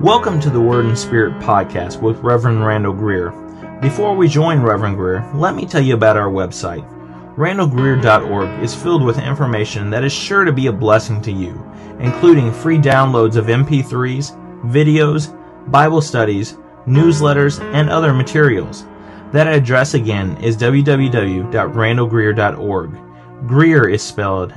Welcome to the Word and Spirit podcast with Reverend Randall Greer. Before we join Reverend Greer, let me tell you about our website. RandallGreer.org is filled with information that is sure to be a blessing to you, including free downloads of MP3s, videos, Bible studies, newsletters, and other materials. That address again is www.randallgreer.org. Greer is spelled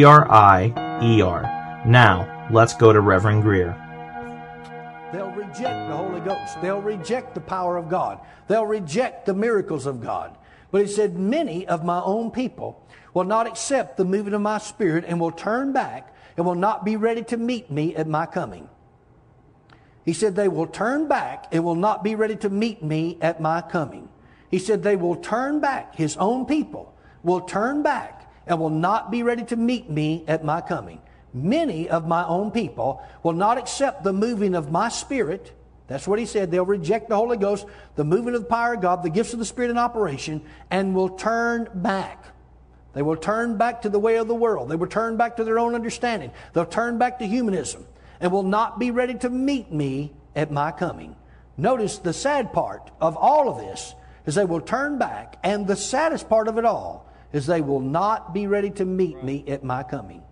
G-R-I-E-R. Now, let's go to Reverend Greer. They'll reject the Holy Ghost. They'll reject the power of God. They'll reject the miracles of God. But he said, many of my own people will not accept the moving of my Spirit and will turn back and will not be ready to meet me at my coming. He said they will turn back and will not be ready to meet me at my coming. He said they will turn back. His own people will turn back and will not be ready to meet me at my coming. Many of my own people will not accept the moving of my Spirit. That's what he said. They'll reject the Holy Ghost, the moving of the power of God, the gifts of the Spirit in operation, and will turn back. They will turn back to the way of the world. They will turn back to their own understanding. They'll turn back to humanism and will not be ready to meet me at my coming. Notice the sad part of all of this is they will turn back, and the saddest part of it all is they will not be ready to meet me at my coming.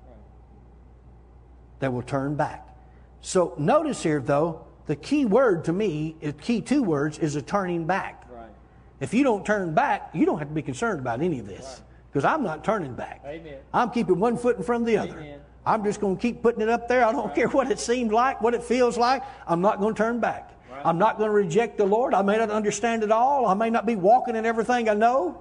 They will turn back. So notice here, though, the key word to me, the key two words, is a turning back. Right. If you don't turn back, you don't have to be concerned about any of this. Because I'm not turning back. Amen. I'm keeping one foot in front of the other. Amen. I'm just going to keep putting it up there. I don't care what it seems like, what it feels like. I'm not going to turn back. Right. I'm not going to reject the Lord. I may not understand it all. I may not be walking in everything I know.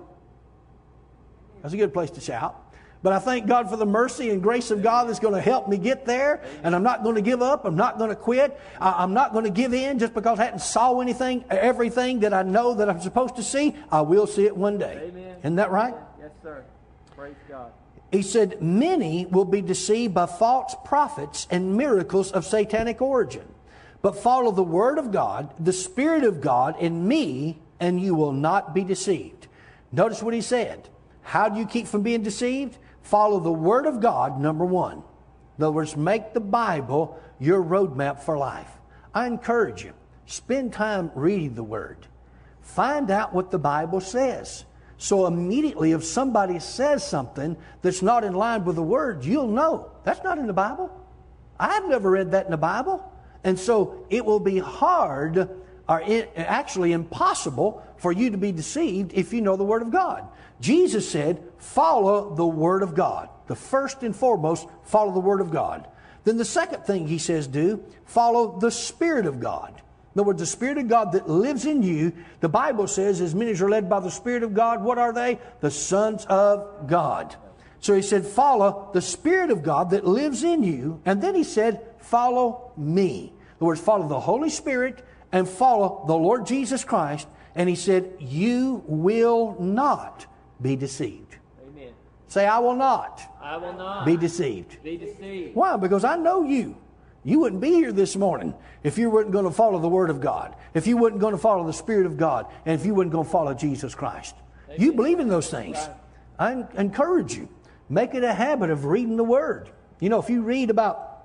That's a good place to shout. But I thank God for the mercy and grace of God that's going to help me get there. And I'm not going to give up. I'm not going to quit. I'm not going to give in just because I hadn't saw everything that I know that I'm supposed to see. I will see it one day. Amen. Isn't that right? Yes, sir. Praise God. He said, many will be deceived by false prophets and miracles of satanic origin. But follow the Word of God, the Spirit of God in me, and you will not be deceived. Notice what he said. How do you keep from being deceived? Follow the Word of God, number one. In other words, make the Bible your roadmap for life. I encourage you, spend time reading the Word. Find out what the Bible says. So immediately if somebody says something that's not in line with the Word, you'll know. That's not in the Bible. I've never read that in the Bible. And so it will be hard, or actually impossible, for you to be deceived if you know the Word of God. Jesus said, follow the Word of God. The first and foremost, follow the Word of God. Then the second thing he says do, follow the Spirit of God. In other words, the Spirit of God that lives in you, the Bible says, as many as are led by the Spirit of God, what are they? The sons of God. So he said, follow the Spirit of God that lives in you. And then he said, follow me. In other words, follow the Holy Spirit and follow the Lord Jesus Christ. And he said, you will not be deceived. Amen. Say, I will not. I will not be deceived. Be deceived. Why? Because I know you. You wouldn't be here this morning if you weren't going to follow the Word of God, if you weren't going to follow the Spirit of God, and if you weren't going to follow Jesus Christ. Amen. You believe in those things. Right. I encourage you. Make it a habit of reading the Word. You know, if you read about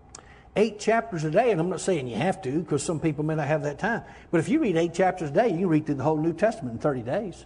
8 chapters a day, and I'm not saying you have to because some people may not have that time, but if you read 8 chapters a day, you can read through the whole New Testament in 30 days.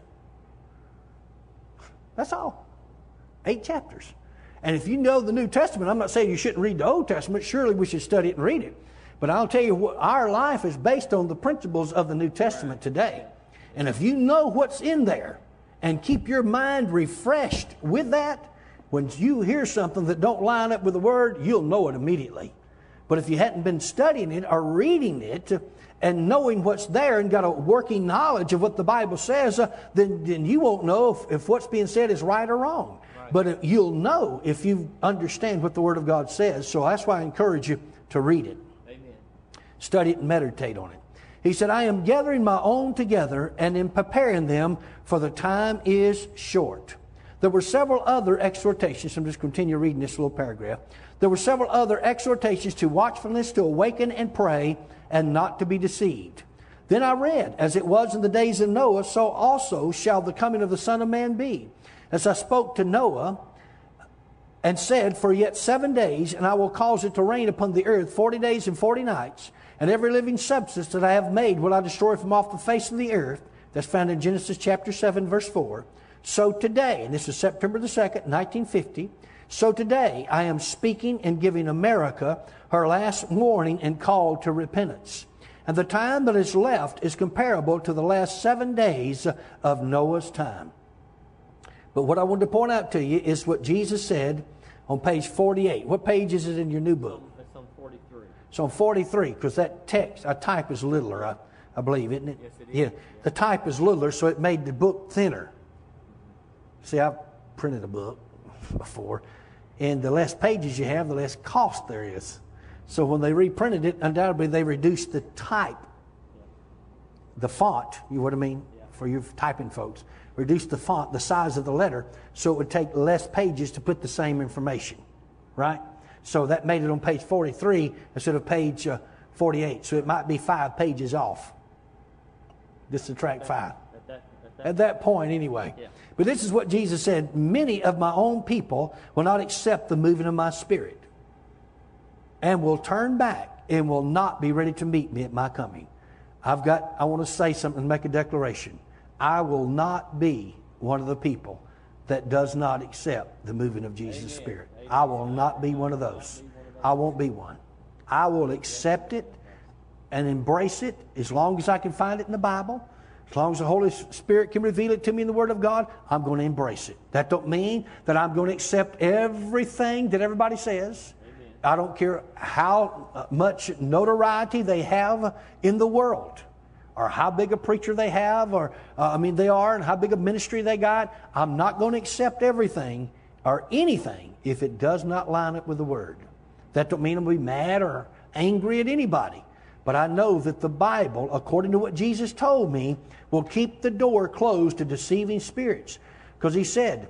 That's all. 8 chapters. And if you know the New Testament, I'm not saying you shouldn't read the Old Testament. Surely we should study it and read it. But I'll tell you what, our life is based on the principles of the New Testament today. And if you know what's in there and keep your mind refreshed with that, when you hear something that don't line up with the Word, you'll know it immediately. But if you hadn't been studying it or reading it and knowing what's there and got a working knowledge of what the Bible says, then you won't know if what's being said is right or wrong. Right. But you'll know if you understand what the Word of God says. So that's why I encourage you to read it. Amen. Study it and meditate on it. He said, I am gathering my own together and am preparing them, for the time is short. There were several other exhortations. I'm just continue reading this little paragraph. There were several other exhortations to watchfulness, to awaken and pray, and not to be deceived. Then I read, as it was in the days of Noah, so also shall the coming of the Son of Man be. As I spoke to Noah, and said, For yet 7 days, and I will cause it to rain upon the earth 40 days and 40 nights, and every living substance that I have made will I destroy from off the face of the earth. That's found in Genesis chapter 7, verse 4. So today, and this is September the 2nd, 1950, so today I am speaking and giving America her last warning and call to repentance. And the time that is left is comparable to the last 7 days of Noah's time. But what I wanted to point out to you is what Jesus said on page 48. What page is it in your new book? It's on 43. It's on 43, because that text, a type is littler, I believe, isn't it? Yes, it is. Yeah, the type is littler, so it made the book thinner. See, I've printed a book before, and the less pages you have, the less cost there is. So when they reprinted it, undoubtedly they reduced the type, the font, you know what I mean, for you typing folks. Reduced the font, the size of the letter, so it would take less pages to put the same information, right? So that made it on page 43 instead of page 48. So it might be 5 pages off. Just subtract 5. At that point, anyway. Yeah. But this is what Jesus said. Many of my own people will not accept the moving of my Spirit, and will turn back and will not be ready to meet me at my coming. I want to say something and make a declaration. I will not be one of the people that does not accept the moving of Jesus' Spirit. I will not be one of those. I won't be one. I will accept it and embrace it as long as I can find it in the Bible. As long as the Holy Spirit can reveal it to me in the Word of God, I'm going to embrace it. That don't mean that I'm going to accept everything that everybody says. I don't care how much notoriety they have in the world, or how big a preacher they have, or they are, and how big a ministry they got. I'm not going to accept everything or anything if it does not line up with the Word. That don't mean I'm going to be mad or angry at anybody. But I know that the Bible, according to what Jesus told me, will keep the door closed to deceiving spirits. Because He said,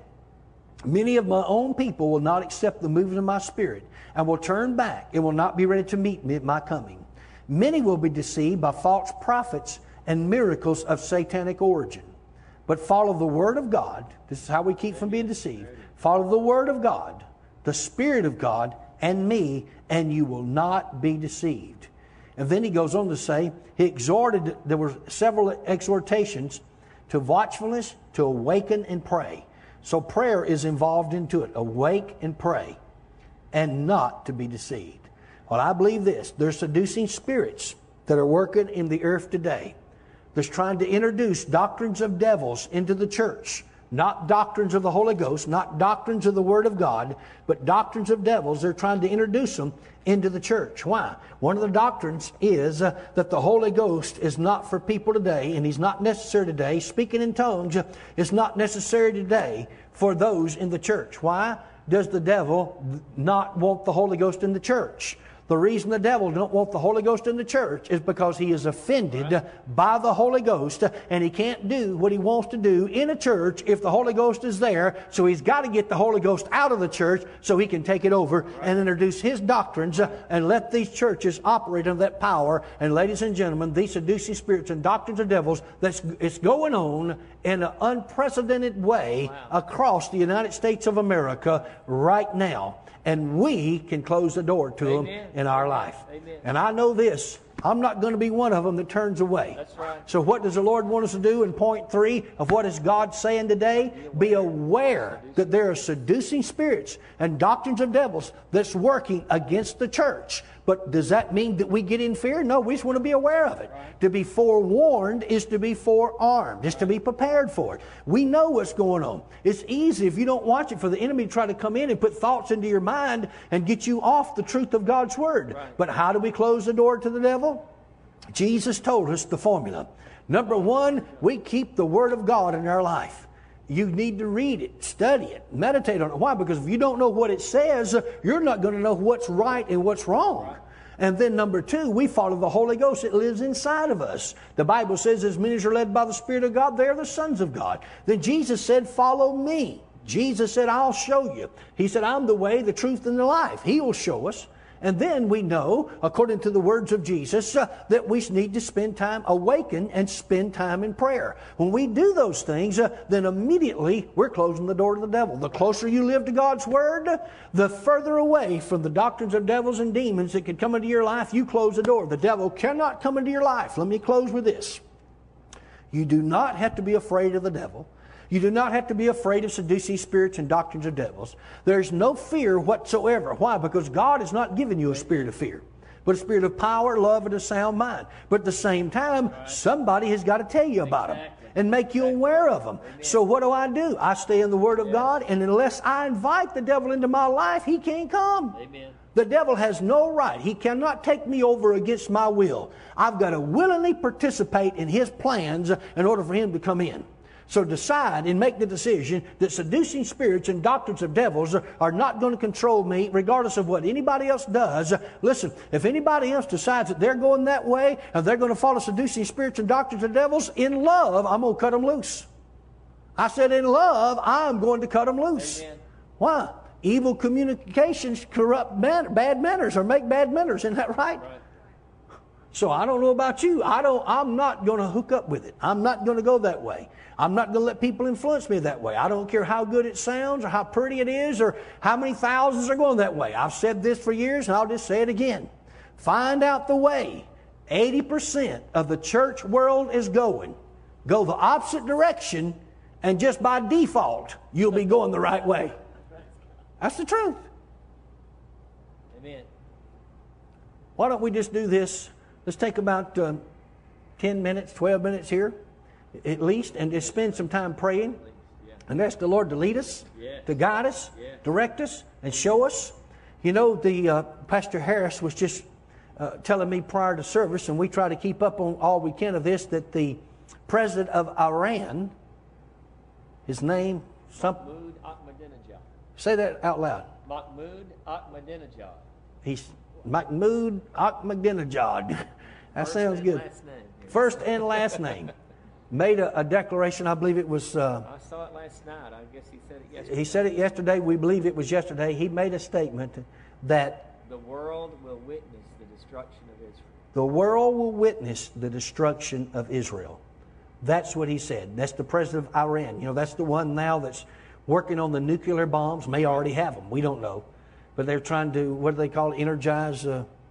many of my own people will not accept the moving of my Spirit, and will turn back and will not be ready to meet me at my coming. Many will be deceived by false prophets and miracles of satanic origin. But follow the Word of God. This is how we keep from being deceived. Follow the Word of God, the Spirit of God, and me, and you will not be deceived. And then he goes on to say, he exhorted, there were several exhortations to watchfulness, to awaken and pray. So prayer is involved into it. Awake and pray, and not to be deceived. Well, I believe this. There's seducing spirits that are working in the earth today. That's trying to introduce doctrines of devils into the church. Not doctrines of the Holy Ghost, not doctrines of the Word of God, but doctrines of devils. They're trying to introduce them into the church. Why? One of the doctrines is that the Holy Ghost is not for people today, and He's not necessary today. Speaking in tongues is not necessary today for those in the church. Why does the devil not want the Holy Ghost in the church? The reason the devil don't want the Holy Ghost in the church is because he is offended by the Holy Ghost, and he can't do what he wants to do in a church if the Holy Ghost is there. So he's got to get the Holy Ghost out of the church so he can take it over and introduce his doctrines and let these churches operate under that power. And ladies and gentlemen, these seducing spirits and doctrines of devils, it's going on in an unprecedented way across the United States of America right now. And we can close the door to them in our life. Amen. And I know this. I'm not going to be one of them that turns away. That's right. So what does the Lord want us to do in point 3 of what is God saying today? Be aware that there are seducing spirits and doctrines of devils that's working against the church. But does that mean that we get in fear? No, we just want to be aware of it. Right. To be forewarned is to be forearmed, is to be prepared for it. We know what's going on. It's easy if you don't watch it for the enemy to try to come in and put thoughts into your mind and get you off the truth of God's Word. Right. But how do we close the door to the devil? Jesus told us the formula. Number 1, we keep the Word of God in our life. You need to read it, study it, meditate on it. Why? Because if you don't know what it says, you're not going to know what's right and what's wrong. Right. And then number 2, we follow the Holy Ghost. It lives inside of us. The Bible says, as many as are led by the Spirit of God, they are the sons of God. Then Jesus said, follow me. Jesus said, I'll show you. He said, I'm the way, the truth, and the life. He will show us. And then we know, according to the words of Jesus, that we need to spend time awaken and spend time in prayer. When we do those things, then immediately we're closing the door to the devil. The closer you live to God's Word, the further away from the doctrines of devils and demons that could come into your life, you close the door. The devil cannot come into your life. Let me close with this. You do not have to be afraid of the devil. You do not have to be afraid of seducing spirits and doctrines of devils. There's no fear whatsoever. Why? Because God has not given you a spirit of fear, but a spirit of power, love, and a sound mind. But at the same time, somebody has got to tell you about them and make you aware of them. So what do? I stay in the Word of God, and unless I invite the devil into my life, he can't come. Amen. The devil has no right. He cannot take me over against my will. I've got to willingly participate in his plans in order for him to come in. So decide and make the decision that seducing spirits and doctrines of devils are not going to control me regardless of what anybody else does. Listen, if anybody else decides that they're going that way and they're going to follow seducing spirits and doctrines of devils, in love, I'm going to cut them loose. I said in love, I'm going to cut them loose. Amen. Why? Evil communications corrupt bad manners or make bad manners. Isn't that right? So I don't know about you. I'm not going to hook up with it. I'm not going to go that way. I'm not going to let people influence me that way. I don't care how good it sounds or how pretty it is or how many thousands are going that way. I've said this for years and I'll just say it again. Find out the way 80% of the church world is going. Go the opposite direction, and just by default, you'll be going the right way. That's the truth. Amen. Why don't we just do this? Let's take about 10 minutes, 12 minutes here, at least, and just spend some time praying and ask the Lord to lead us, to guide us, direct us, and show us. You know, the Pastor Harris was just telling me prior to service, and we try to keep up on all we can of this, that the president of Iran, his name, Mahmoud Ahmadinejad. say that out loud. Mahmoud Ahmadinejad. He's Mahmoud Ahmadinejad. That sounds and good. last name. First and last name. Made a declaration, I believe it was... I saw it last night. I guess he said it yesterday. He said it yesterday. We believe it was yesterday. He made a statement that The world will witness the destruction of Israel. the world will witness the destruction of Israel. That's what he said. That's the president of Iran. You know, that's the one now that's working on the nuclear bombs. May already have them. We don't know. But they're trying to, what do they call it, energize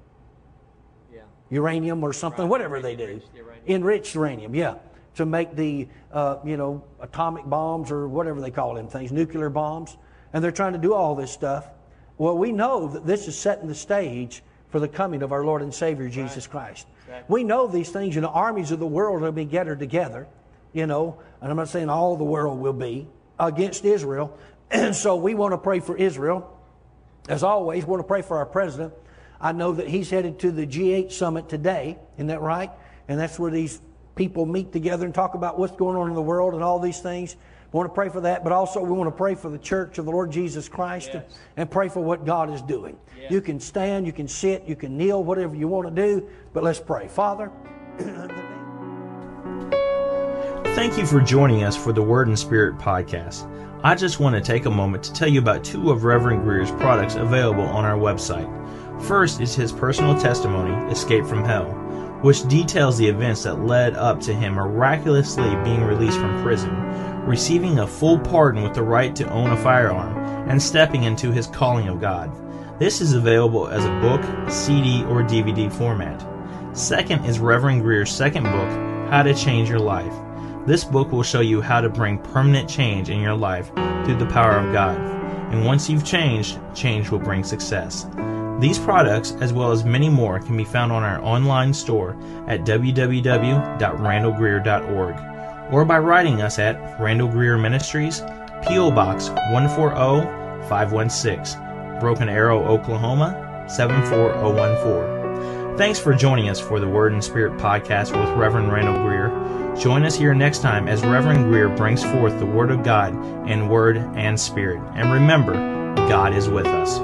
uranium or something, whatever they do. Enriched uranium, yeah. To make the, atomic bombs or whatever they call them things, nuclear bombs. And they're trying to do all this stuff. Well, we know that this is setting the stage for the coming of our Lord and Savior, Jesus Christ. Exactly. We know these things, armies of the world will be gathered together, and I'm not saying all the world will be, against Israel. And so we want to pray for Israel. As always, we want to pray for our president. I know that he's headed to the G8 summit today. Isn't that right? And that's where these people meet together and talk about what's going on in the world and all these things. We want to pray for that, but also we want to pray for the church of the Lord Jesus Christ and pray for what God is doing. Yes. You can stand, you can sit, you can kneel, whatever you want to do, but let's pray. Father, thank you for joining us for the Word and Spirit podcast. I just want to take a moment to tell you about two of Reverend Greer's products available on our website. First is his personal testimony, Escape from Hell, which details the events that led up to him miraculously being released from prison, receiving a full pardon with the right to own a firearm, and stepping into his calling of God. This is available as a book, CD, or DVD format. Second is Reverend Greer's second book, How to Change Your Life. This book will show you how to bring permanent change in your life through the power of God. And once you've changed, change will bring success. These products, as well as many more, can be found on our online store at www.randallgreer.org or by writing us at Randall Greer Ministries, P.O. Box 140516, Broken Arrow, Oklahoma 74014. Thanks for joining us for the Word and Spirit podcast with Reverend Randall Greer. Join us here next time as Reverend Greer brings forth the Word of God in Word and Spirit. And remember, God is with us.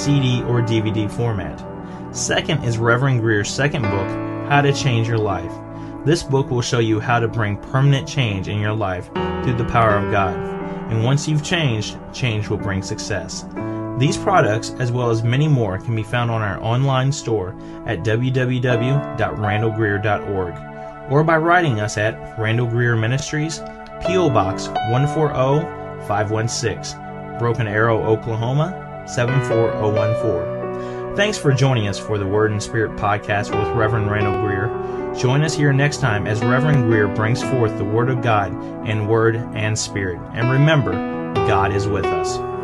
CD or DVD format. Second is Reverend Greer's second book, How to Change Your Life. This book will show you how to bring permanent change in your life through the power of God. And once you've changed, change will bring success. These products, as well as many more, can be found on our online store at www.randallgreer.org or by writing us at Randall Greer Ministries, P.O. Box 140516, Broken Arrow, Oklahoma 74014. Thanks for joining us for the Word and Spirit podcast with Reverend Randall Greer. Join us here next time as Reverend Greer brings forth the Word of God in word and spirit. And remember, God is with us.